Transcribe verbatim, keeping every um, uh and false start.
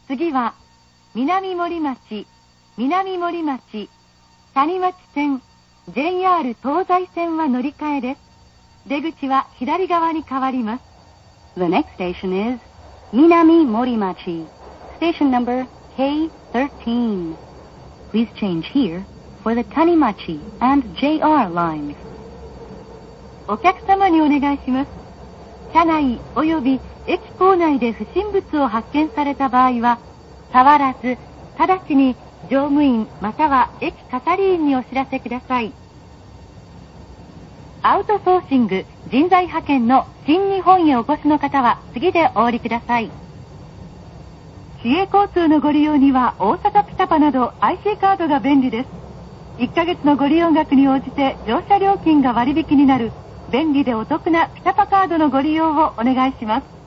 次は南森町、南森町、谷町線、ジェイアール 東西線は乗り換えです。出口は左側に変わります。 The next station is Minami Morimachi, station number K thirteen. Please change here for the Tanimachi and J R lines. お客様にお願いします。車内及び駅構内で不審物を発見された場合は、触らず、直ちに乗務員または駅係員にお知らせください。アウトソーシング人材派遣の新日本へお越しの方は次でお降りください。市営交通のご利用には大阪ピタパなど アイシー カードが便利です。いっかげつのご利用額に応じて乗車料金が割引になる便利でお得なピタパカードのご利用をお願いします。